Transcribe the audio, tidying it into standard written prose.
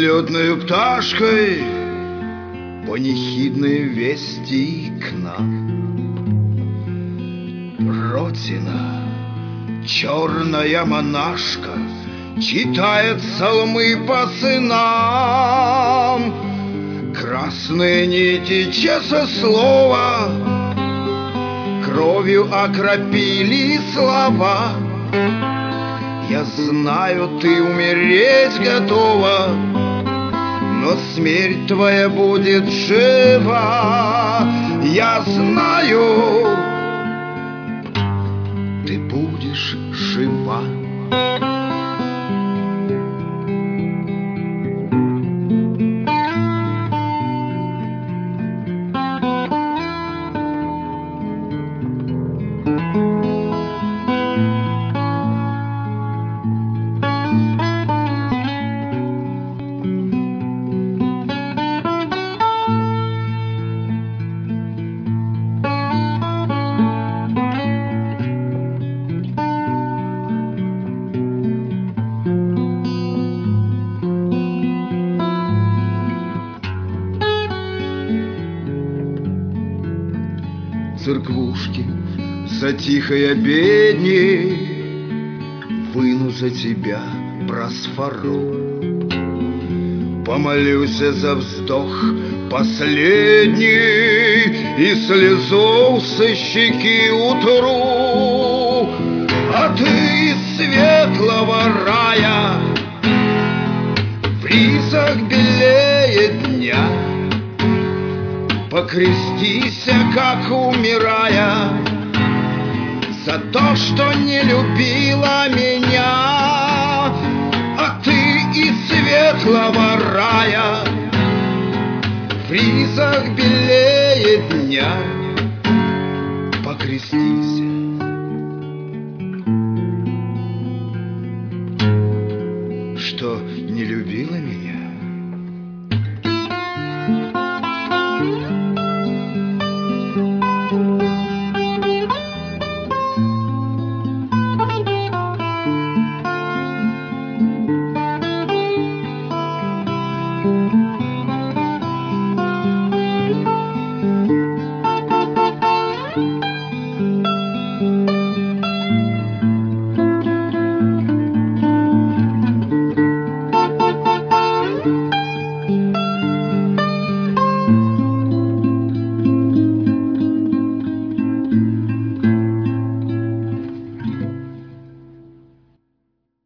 взлетною пташкой панихидные вести к нам. Родина, черная монашка, читает псалмы по сынам. Красные нити часослова кровью окропили слова. Я знаю, ты умереть готова, но смерть твоя будет жива. Я знаю, ты будешь жива. Церквушки за тихой обедней выну за тебя просфору. Помолюсь за вздох последний и слезу со щеки утру. А ты из светлого рая в ризах белее дня покрестися, как умирая, за то, что не любила меня. А ты из светлого рая в ризах белее дня покрестися. Что не любила меня?